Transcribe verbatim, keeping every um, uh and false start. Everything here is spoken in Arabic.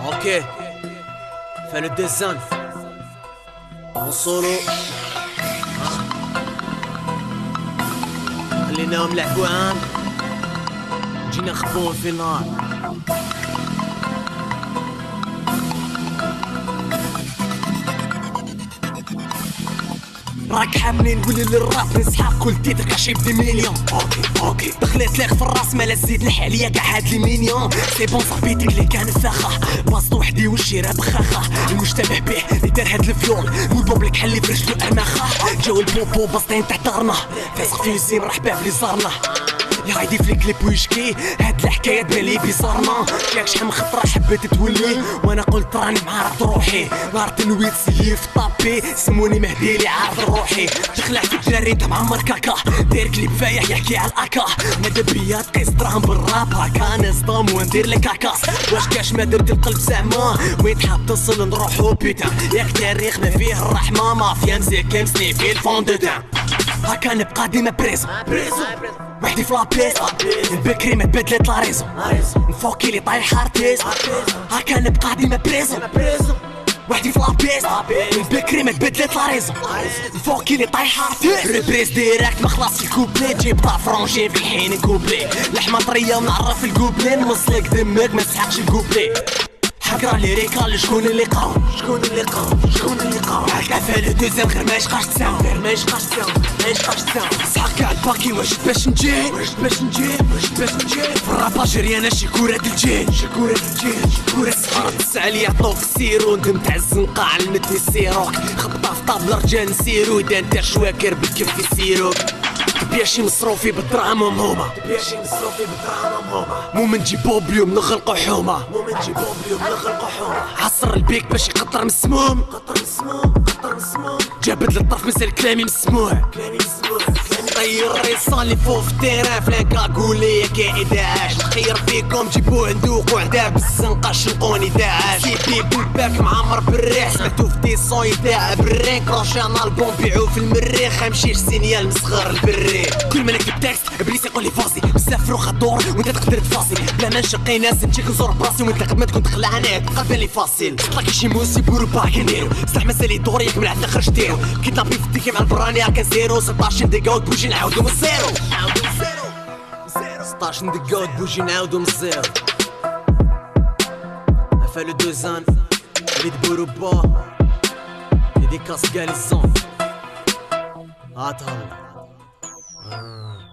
Ok, fais le dessin en solo. خليناهم لعبوا عام جينا نخبوهم في النار. راك حاملين نقولي للراب نسحق كل تيتر كاشي بدي مليون. اوكي اوكي دخلت لك في الراس مالا زيد نحي عليا كاع هاد لي مليون. سي بون صاحبيتك اللي كان فاخه باص وحدي والشيره بخاخه المشتبه به اللي دار هاد الفيول والبوب لك حلي برجلو ارماخه جاو البوبو باصطين تحت دارنا فاسق فيزي مرحبا بلي زارنا يا غايدي في الكليب ويشكي هاد الحكاية بالي بيصارنا ياك شحال من خطرة حبيت تولي وانا قلت راني معارض روحي نهار تنويت سيف طابي سموني مهدي لي عارض روحي تخلع في الدراري انت معمر كاكا داير كليب فايح يحكي على الاكا مادا بيا تقيس دراهم بالراب هاكا نصدم وندير لك هاكاس واش كاش ما درت القلب زعما وين تحب تصل نروحو بيتا ياك تاريخ ما فيه الرحمة مافيا مساكن سنيفي الفون دو تان هاكا نبقى ديما بريزو بريزو وحدي في لابيس البكري ما تبدلت لا ريزو نفوكي لي طايح ارتيز هاكا نبقى ديما بريزو وحدي في لابيس البكري ما تبدلت لا ريزو نفوكي لي طايح ارتيز ريبريز ديراكت ما خلاص الكوبلي جيب طا فرونشي في الحين كوبلي لحمة طرية ونعرف الكوبلي نمصلك دمك ما تسحقش الكوبلي حكرا لي ريكال شكون اللي قاو شكون اللي قاو شكون اللي قاو هكا فالو دوزيام غير ما يشقاش تساو غير ما يشقاش تساو ما يشقاش تساو صحاك كاع الباكي واش باش نجي واش باش نجي واش باش نجي في الرابا جري انا شي كورة د الجيل شي كورة د الجيل شي كورة الصغار تسعى لي عطوك السيرو ندم تاع الزنقة علمتني السيروك خبطة في طابلة رجال نسيرو اذا انت شواكر بالكف يسيروك تبيا شي مصروفي بالدراهم هما تبيا شي مصروفي بالدراهم هما مو من نجيب بوبليوم نغلقو حومة مو من نجيب بوبليوم نغلقو حومة عصر البيك باش يقطر من السموم قطر من السموم قطر من السموم جابد للطرف مازال كلامي مسموع كلامي مسموع طير ريصان اللي فوق في التيران فلان كاكولية كائن داعش نخير فيكم جيبوه ندوق وعذاب بالزنقة شنقوني داعش سيبي بوباك معمر بالريح سمعتو في دي صون يداع بالرين كروشان البوم بيعو في المريخ همشيش سينيال مسخر البري كل ما نكتب تكست ابليس يقول لي فاصي بزاف روخ الدور وانت تقدر تفاصي بلا ما نشقي ناس نجيك نزور براسي وانت قد ما تكون تخلع انا تبقى بالي فاصل طلع شي موسي بورو باكينيرو صح مازال يدور يكمل عندنا خرج ديرو كي طابي في الديكي مع البراني هاكا زيرو ستاش دقيقة وتبوجي نعاودو من الزيرو نعاودو من الزيرو ستاش دقيقة وتبوجي نعاودو من الزيرو فالو دوزان ريد بورو با ديديكاس كاليزون هات هلا